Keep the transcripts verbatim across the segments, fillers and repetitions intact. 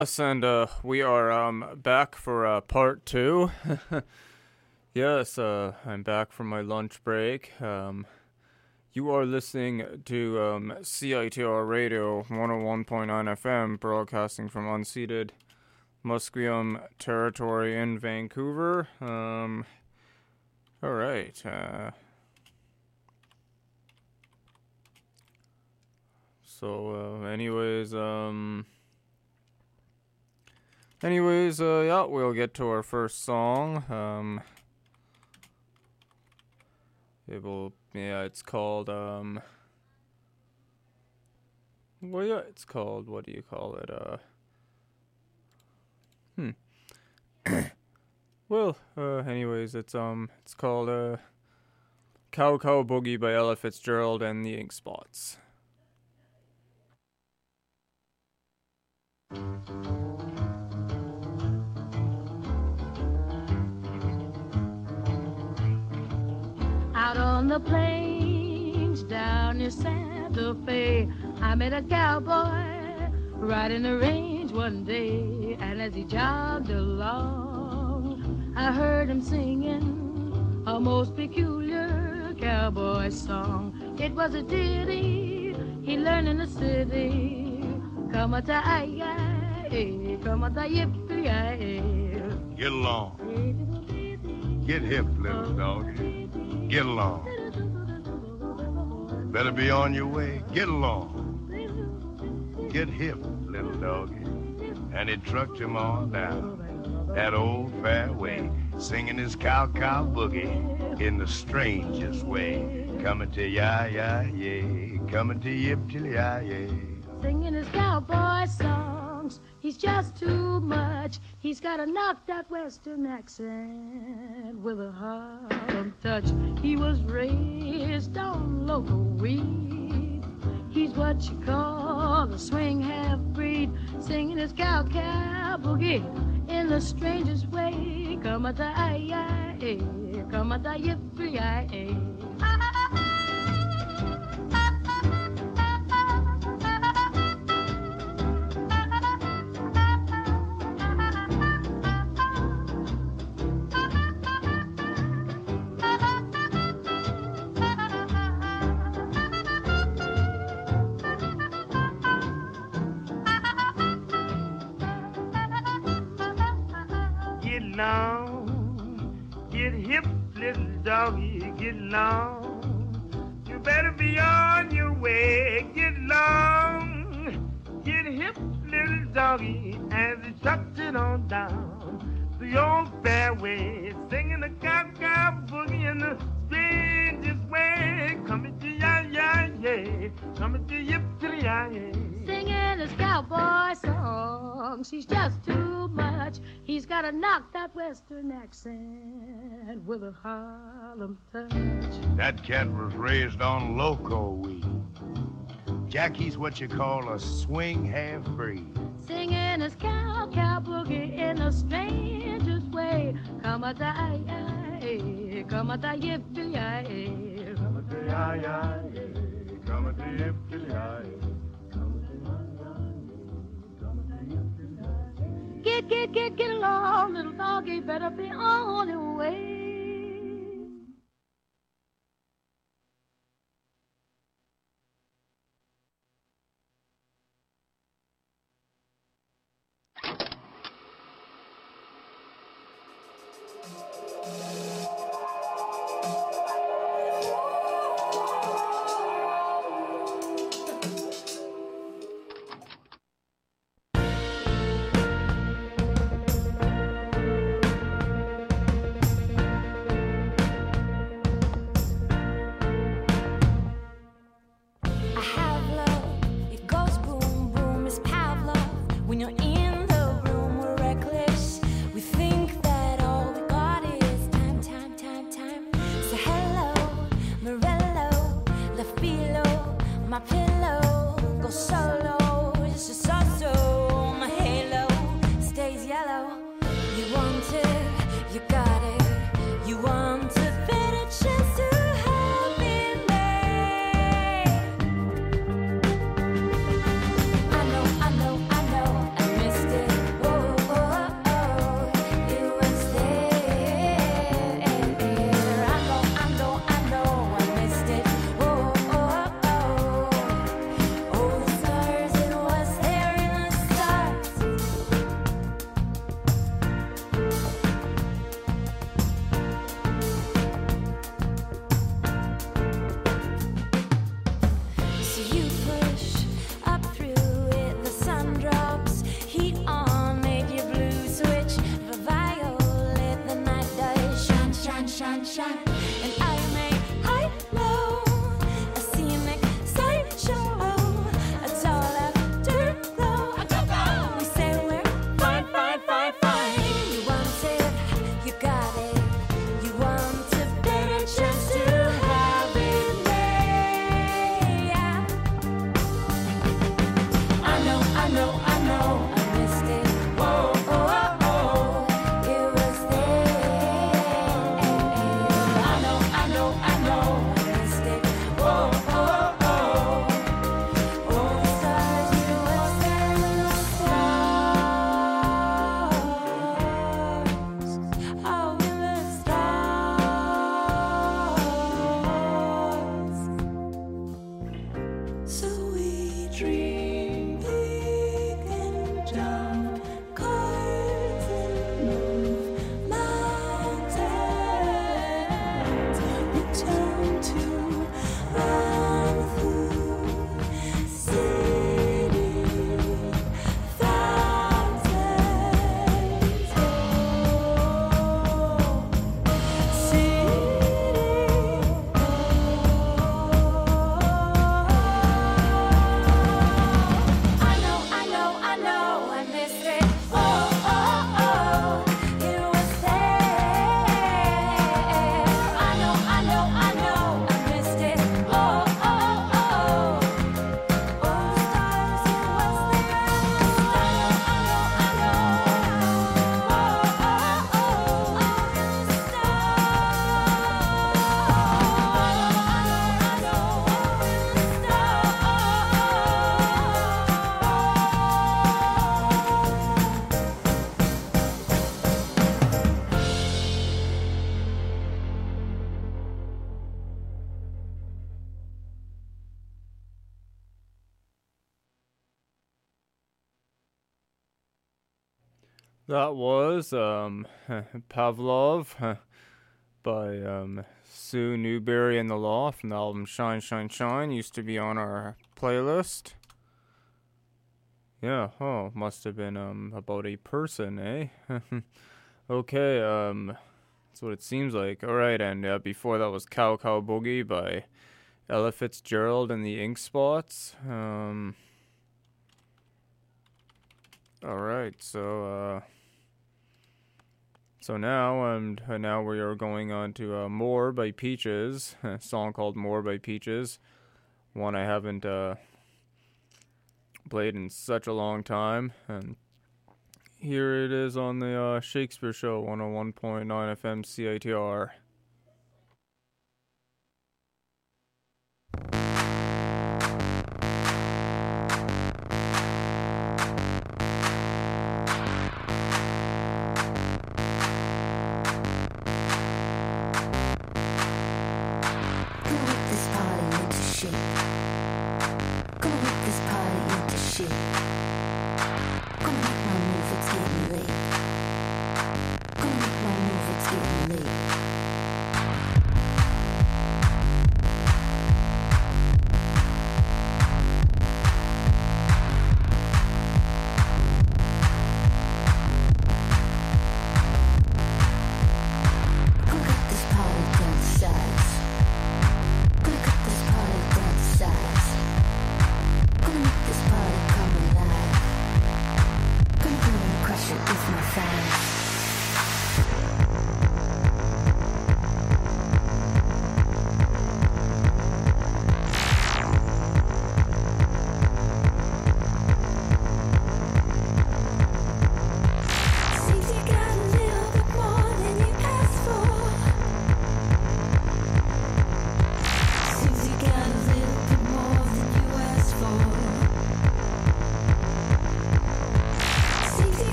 Yes, and uh, we are um, back for uh, part two. yes, uh, I'm back from my lunch break. Um, you are listening to um, C I T R Radio one oh one point nine F M, broadcasting from unceded Musqueam territory in Vancouver. Um, all right. Uh, so, uh, anyways, um... Anyways, uh, yeah, we'll get to our first song. Um, it will, yeah, it's called, um, well, yeah, it's called, what do you call it, uh, hmm, well, uh, anyways, it's, um, it's called, uh, Cow Cow Boogie by Ella Fitzgerald and the Ink Spots. Out on the plains, down near Santa Fe, I met a cowboy riding the range one day. And as he jogged along, I heard him singing a most peculiar cowboy song. It was a ditty he learned in the city. Come a ta come a ta Get along. Get hip, little dog. Get along. Better be on your way. Get along. Get hip, little doggy. And he trucked him on down that old fairway, singing his cow-cow boogie in the strangest way. Coming to ya-ya-yay, coming to yip-till-ya-yay. Singing his cowboy songs, he's just too much. He's got a knocked out western accent with a Harlem touch. He was raised on local weed. He's what you call a swing half-breed, singing his cow-cow boogie in the strangest way. Come a da come a da yip Get long, get hip, little doggy, get long. You better be on your way. Get long, get hip, little doggy, as he chucked it on down the old fairway, singing the cow-cow boogie in the strangest way. Coming to ya-ya-yay, coming to yip-till-ya-yay. Singing his cowboy songs, he's just too much. He's got a knocked out western accent with a Harlem touch. That cat was raised on loco weed. Jackie's what you call a swing half-breed. Singing his cow-cow boogie in the strangest way. Come a da come a da yip ya Come a da ya come a da yip ya Get, get, get, get along, little doggy, better be on your way. I know, I know, I know, I missed it. That was um, Pavlov by um, Sue Newberry and the Law from the album Shine, Shine, Shine. Used to be on our playlist. Yeah, oh, must have been um about a person, eh? Okay, um, that's what it seems like. Alright, and uh, before that was Cow Cow Boogie by Ella Fitzgerald and the Ink Spots. Um, alright, so, uh, so now, um, now we are going on to uh, More by Peaches, a song called More by Peaches, one I haven't, uh, played in such a long time, and here it is on the uh, Shakespeare Show, one oh one point nine F M C I T R. Gonna make my move, it's getting late.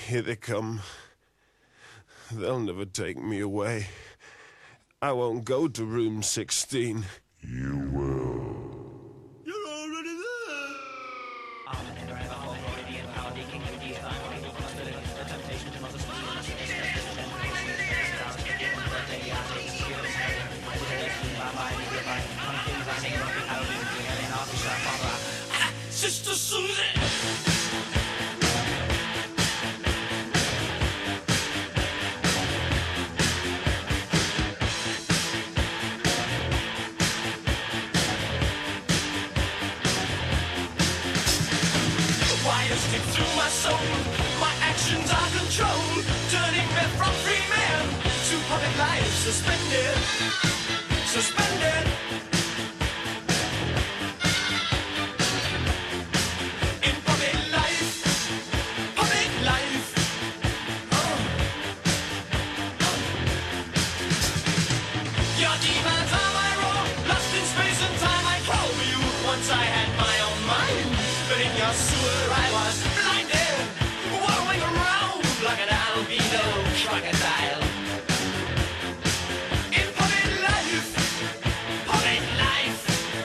Here they come. They'll never take me away. I won't go to room sixteen. You will. You're already there. Sister Susie. Through my soul, my actions are controlled, turning me from free man to public life, suspended, suspended. In public life, public life. Oh. Oh. Your demons are my raw, lost in space and time. I crawl for you. Once I had my own mind, but in your sewer I was blinded, whirling around like an albino crocodile. In public life, public life.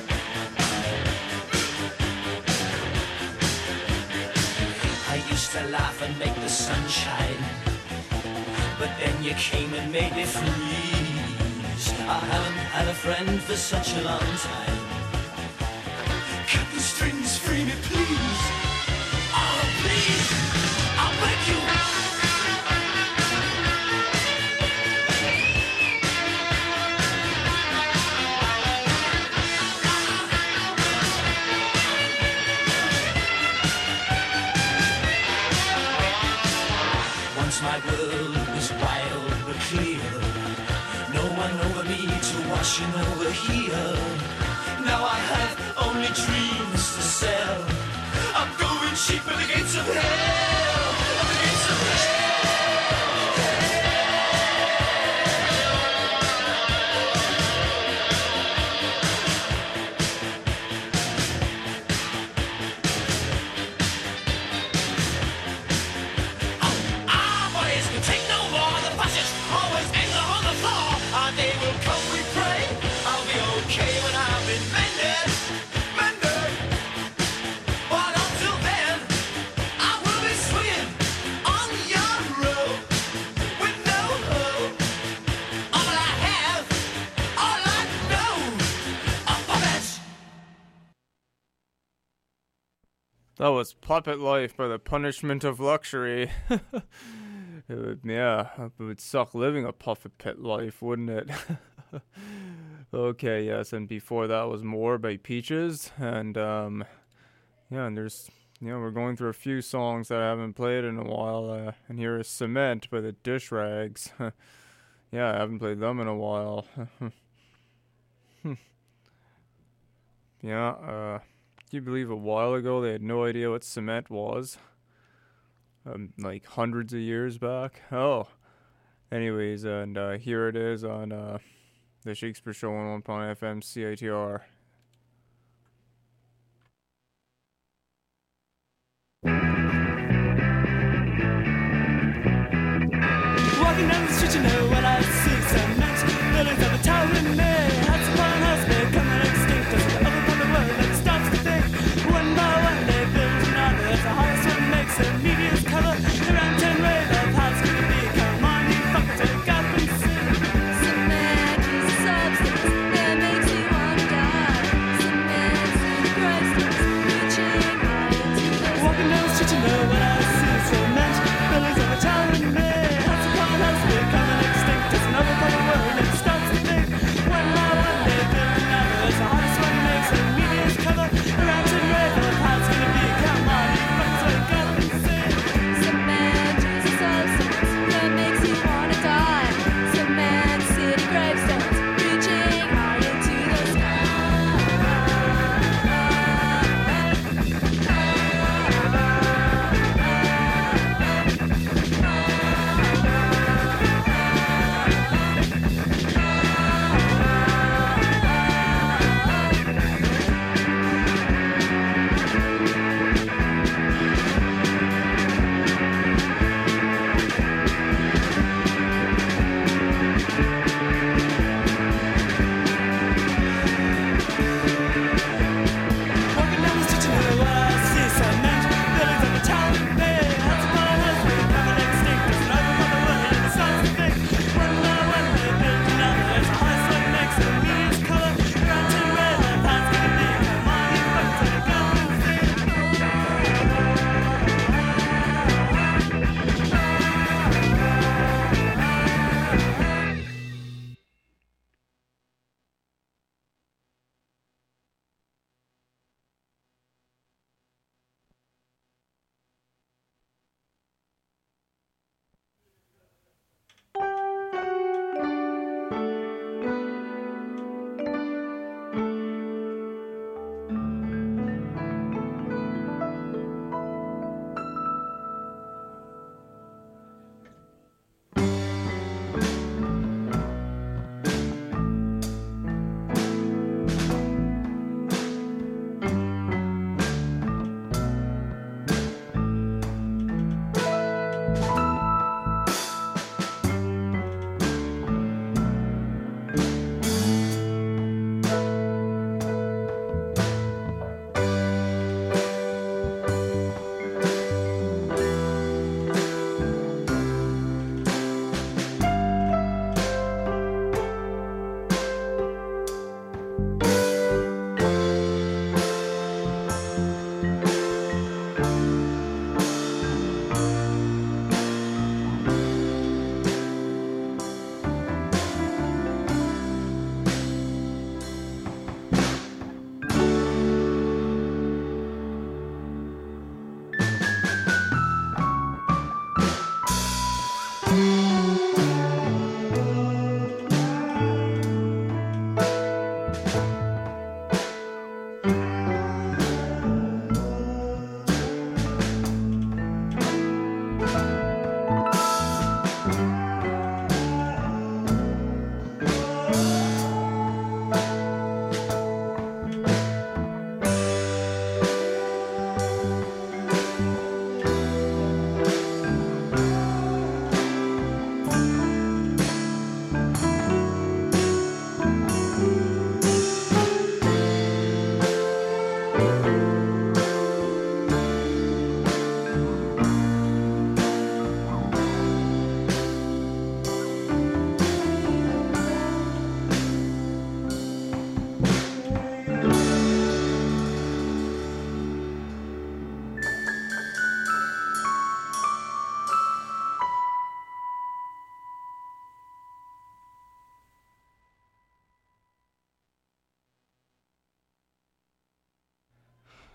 I used to laugh and make the sun shine, but then you came and made me freeze. I haven't had a friend for such a long time. Cut the strings, free me, please. Oh, please, I'll beg you. Once my world was wild but clear, no one over me to washing over here. Now I have only dreams to sell. I'm going cheap at the gates of hell. At the gates of hell. Oh, our bodies can take no more. The passage always ends up on the floor. Our day will come, we pray. I'll be okay when I've been mended. Mended. But until then, I will be swinging on your rope with no hope. All I have, all I know, are puppets. That was Puppet Life by The Punishment of Luxury. It would, yeah, it would suck living a puppet pit life, wouldn't it? Okay, yes, and before that was More by Peaches, and um, yeah, and there's, you know, we're going through a few songs that I haven't played in a while, uh, and here is Cement by the Dish Rags. Yeah, I haven't played them in a while. Yeah, uh, can you believe a while ago they had no idea what cement was? Um, like hundreds of years back. Oh, anyways, and uh, here it is on uh, the Shakespeare Show on one point F M C I T R. Walking down the street, you know what I see. Cement, buildings of a towering May. House upon house, becoming extinct as we open the world and it starts to think. One by one, they build another. As the highest one makes the media's cover. Around ten rave of house can it be? Come on, you fuckers, take up and sing. Cement is a substance that makes you want to die. Cement is priceless, reaching high into the Walking down the street, you know what I see. Cement, buildings of a towering May. House upon house, becoming extinct.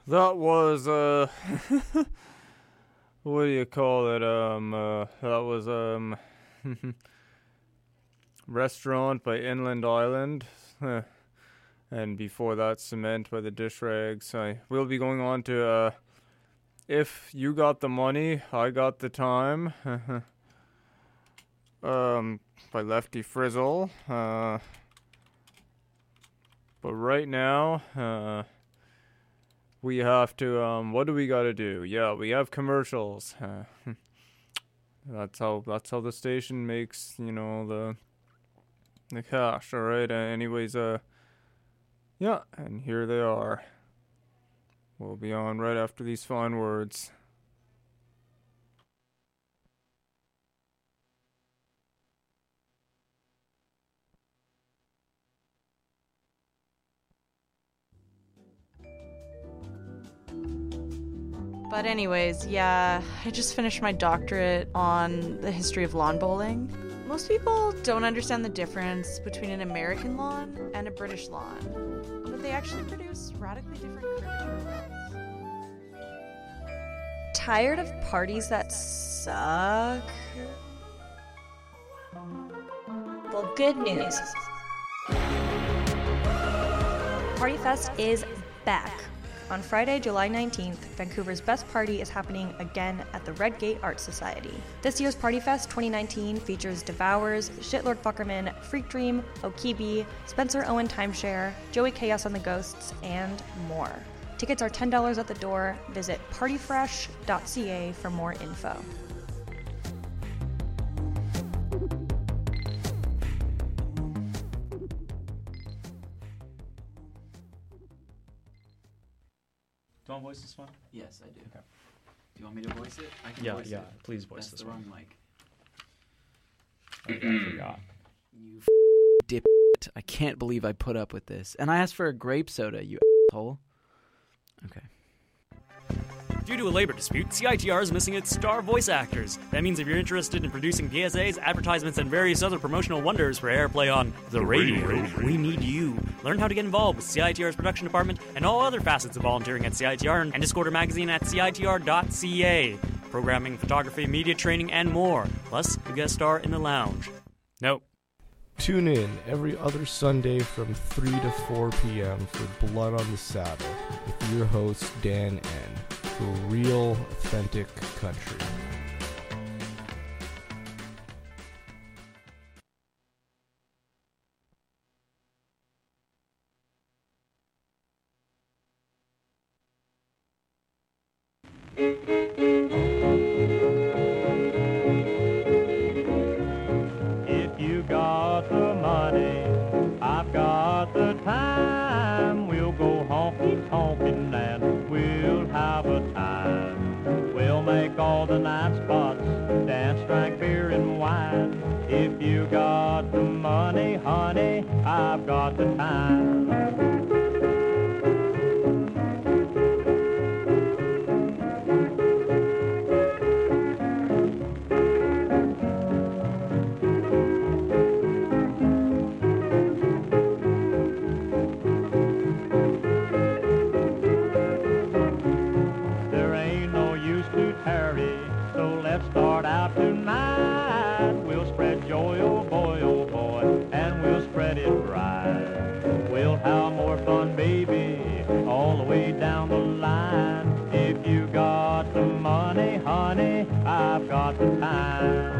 That was, uh, what do you call it? Um, uh, that was, um, Restaurant by Inland Island. And before that, Cement by the Dish Rags. I will be going on to, uh, If You Got the Money, I Got the Time. um, by Lefty Frizzle. Uh, but right now, uh, we have to, um, what do we gotta do? Yeah, we have commercials. Uh, that's how, that's how the station makes, you know, the, the cash, alright? Uh, anyways, uh, yeah, and here they are. We'll be on right after these fine words. But anyways, yeah, I just finished my doctorate on the history of lawn bowling. Most people don't understand the difference between an American lawn and a British lawn, but they actually produce radically different curvature lawns. Tired of parties that suck? Well, good news. Party Fest is back. On Friday, July nineteenth, Vancouver's best party is happening again at the Red Gate Art Society. This year's Party Fest twenty nineteen features Devours, Shitlord Fuckerman, Freak Dream, Okibi, Spencer Owen Timeshare, Joey Chaos and the Ghosts, and more. Tickets are ten dollars at the door. Visit party fresh dot c a for more info. Do you want to voice this one? Yes, I do. Okay. Do you want me to voice it? I can Yeah, voice yeah, it. please voice That's this the one. wrong mic. Okay, I forgot. You f- dip. I can't believe I put up with this. And I asked for a grape soda, you asshole. Okay. Due to a labor dispute, C I T R is missing its star voice actors. That means if you're interested in producing P S As, advertisements, and various other promotional wonders for airplay on the, the radio, radio, we need you. Learn how to get involved with C I T R's production department and all other facets of volunteering at C I T R and Discorder magazine at C I T R dot c a. Programming, photography, media training, and more. Plus, you guest star in the lounge. Nope. Tune in every other Sunday from three to four p.m. for Blood on the Saddle with your host, Dan N., for real, authentic country. If you got the money, I've got the time. We'll go honky-tonkin' and we'll have a time. We'll make all the night spots, dance, drink beer and wine. If you got the money, honey, I've got the time. There ain't no use to tarry, so let's start out tonight. We'll spread joy, oh boy, oh boy, and we'll spread it right. We'll have more fun, baby, all the way down the line. If you got the money, honey, I've got the time.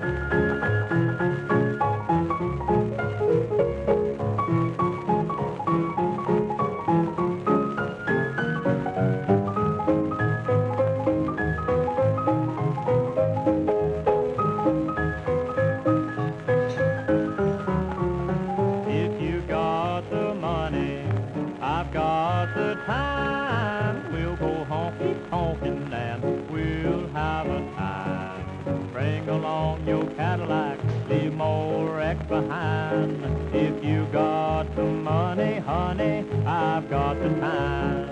If you got the money, I've got the time. We'll go honky-tonkin' and we'll have a time. Bring along your Cadillac, leave more wrecks behind. If you got the money, honey, I've got the time.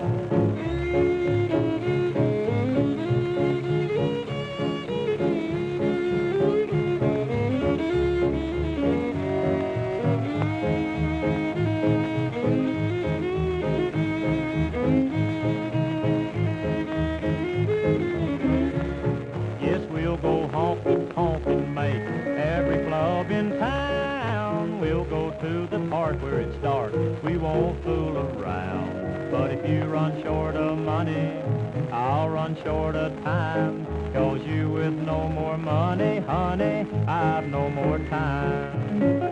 where it starts. We won't fool around. But if you run short of money, I'll run short of time. Cause you with no more money, honey, I've no more time.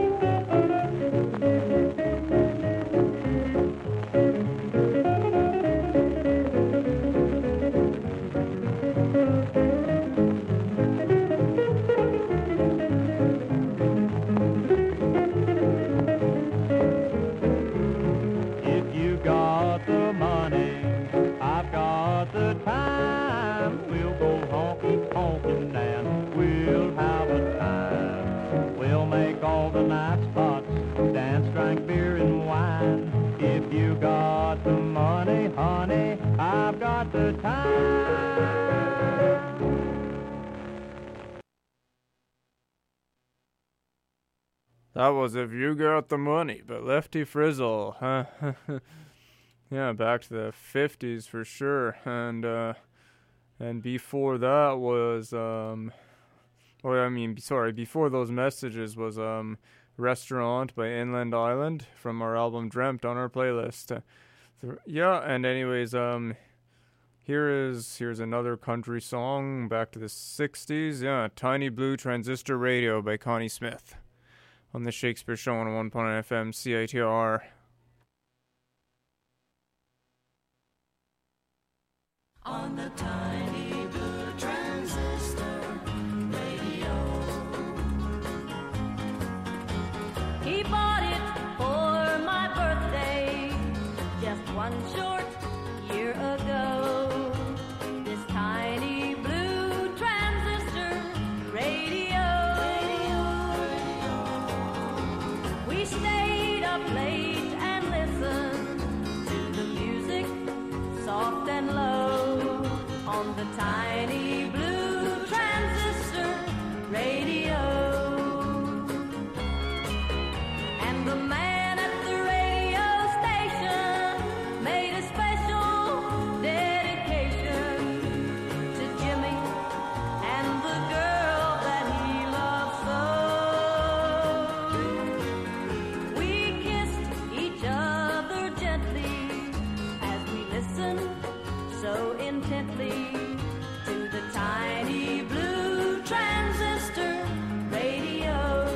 That was If You Got the Money, but Lefty Frizzle, huh? Yeah, back to the fifties for sure. And uh, and before that was, um, or I mean, sorry, before those messages was um, Restaurant by Inland Island from our album Dreamt on our playlist. Uh, th- yeah, and anyways, um, here is here's another country song back to the sixties. Yeah, Tiny Blue Transistor Radio by Connie Smith on the Shakespeare Show on one point nine F M C I T R. On the tiny blue transistor radio. He bought it for my birthday just one short year ago. This tiny blue transistor radio. We stayed up late and listened to the music, soft and low, on the tiny blue transistor radio. And the man at the radio station made a special dedication to Jimmy and the girl that he loved so. We kissed each other gently as we listened so intently to the tiny blue transistor radio.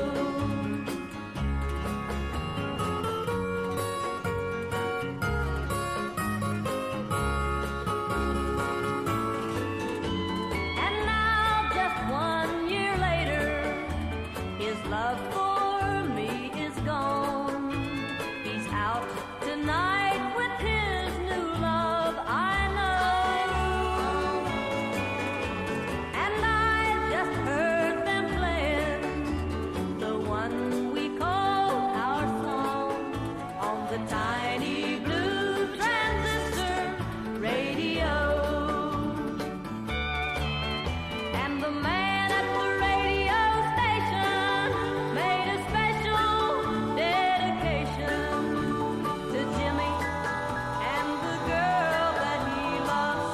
And now, just one year later, his love for me is gone. He's out tonight with his new love, I know. And I just heard them playing the one we call our song on the tiny blue transistor radio. And the man at the radio station made a special dedication to Jimmy and the girl that he loved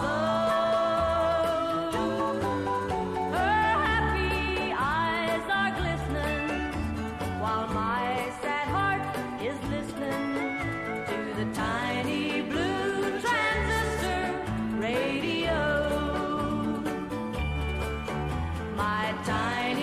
so. Her happy eyes are glistening while my sad heart is listening to the tiny blue transistor radio. My tiny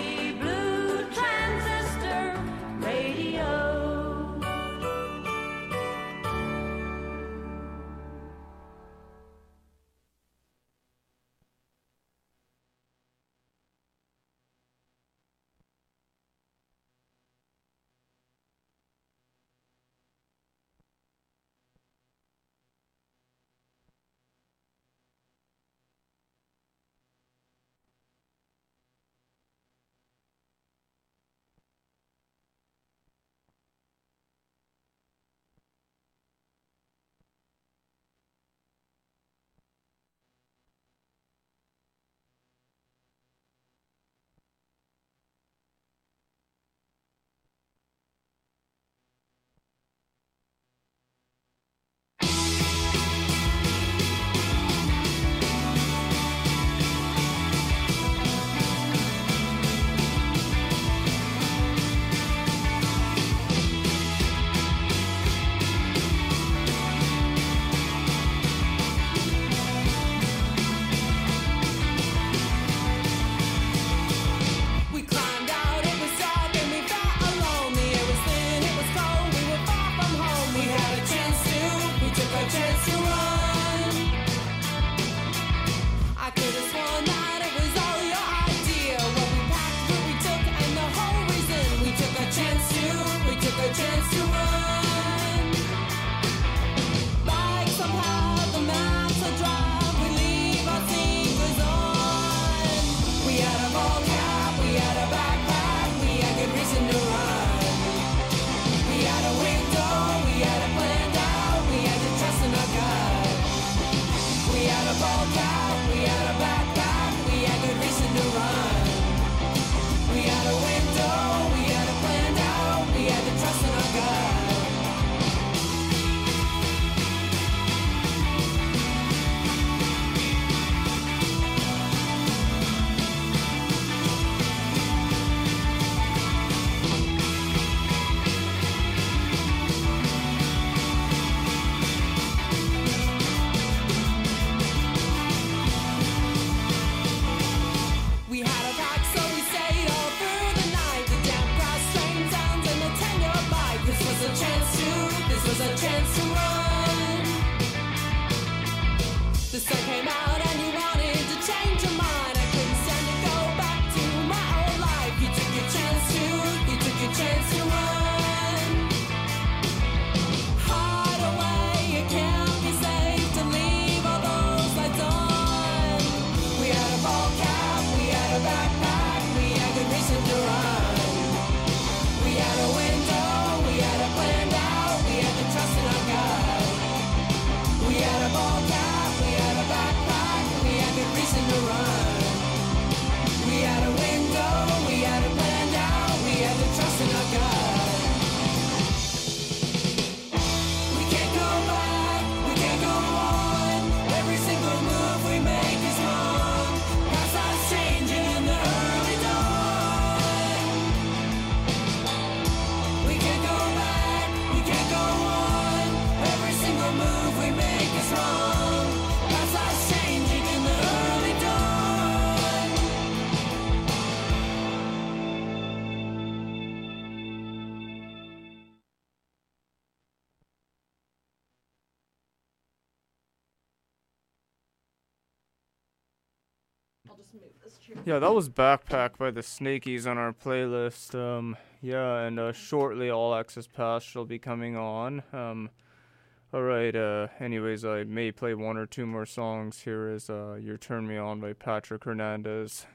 Yeah, that was Backpack by the Snakies on our playlist. Um, yeah, and uh, shortly All Access Pass shall be coming on. Um, alright, uh, anyways, I may play one or two more songs. Here is uh, You Turn Me On by Patrick Hernandez.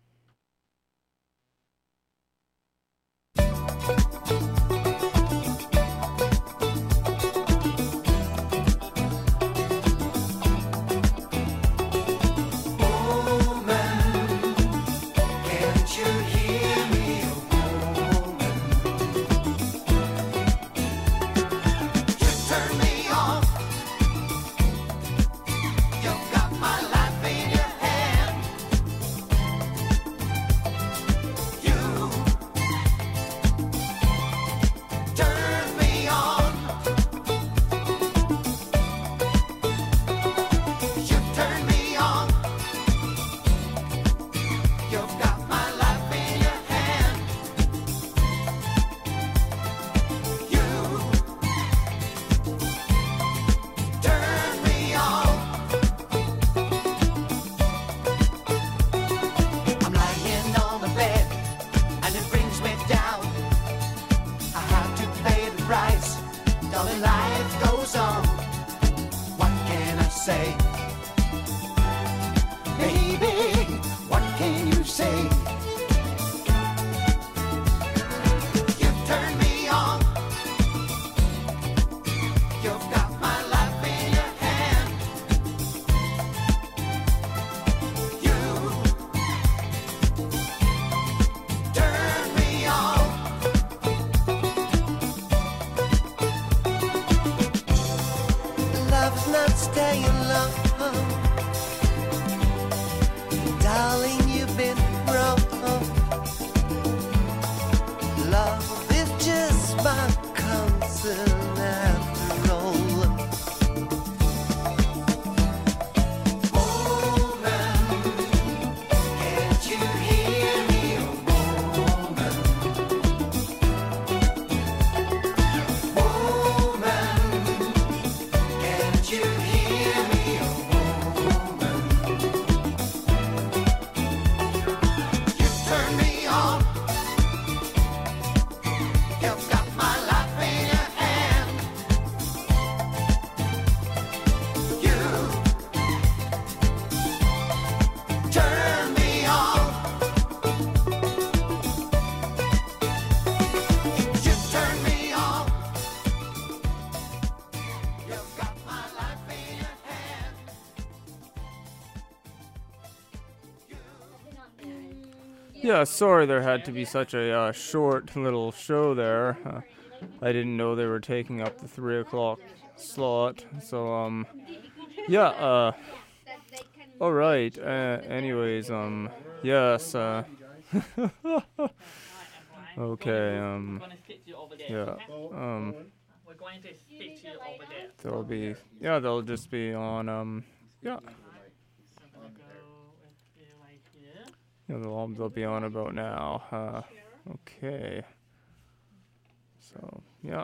Can't you hear me, woman? You turn me on. You've got my life in your hand. You turn me on. You turn me on. You've got my life in your hand. You turn me on. I'm lying on the bed and it brings me down. I have to pay the price. Darling, life goes on. What can I say? Baby, what can you say? You turn me on. You've got my life in your hand. You turn me on. Love's not staying long. Darling, you've been wrong. Love is just my concern after all. Woman, can't you hear me, woman? Woman, can't you hear me, woman? You turn me on. You've got my life in your hand. You turn me on. You turn me on. You've got my life in your hand. Yeah, sorry there had to be such a uh, short little show there. Uh, I didn't know they were taking up the three o'clock slot. So, um, yeah, uh, alright. Uh, anyways, um, yes, uh, okay, um, yeah, um, We're going to speak to you over there. they'll be, yeah, they'll just be on, um, yeah. Yeah, they'll, they'll be on about now. Uh, okay. So, yeah.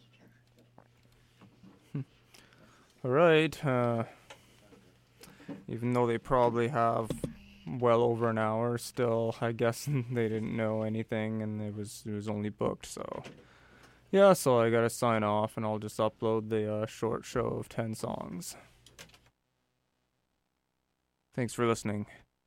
All right. Uh, even though they probably have well over an hour still, I guess they didn't know anything and it was it was only booked. So, yeah. So I gotta sign off and I'll just upload the uh, short show of ten songs. Thanks for listening.